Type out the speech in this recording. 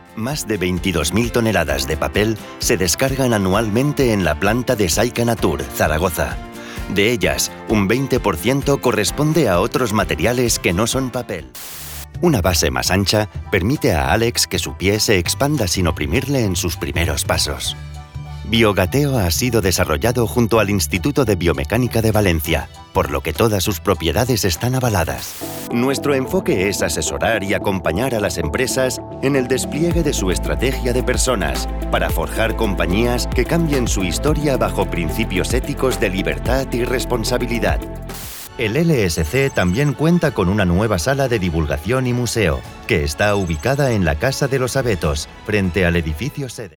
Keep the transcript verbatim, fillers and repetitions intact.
Más de veintidós mil toneladas de papel se descargan anualmente en la planta de Saica Natur, Zaragoza. De ellas, un veinte por ciento corresponde a otros materiales que no son papel. Una base más ancha permite a Alex que su pie se expanda sin oprimirle en sus primeros pasos. Biogateo ha sido desarrollado junto al Instituto de Biomecánica de Valencia, por lo que todas sus propiedades están avaladas. Nuestro enfoque es asesorar y acompañar a las empresas en el despliegue de su estrategia de personas, para forjar compañías que cambien su historia bajo principios éticos de libertad y responsabilidad. El L S C también cuenta con una nueva sala de divulgación y museo, que está ubicada en la Casa de los Abetos, frente al edificio sede.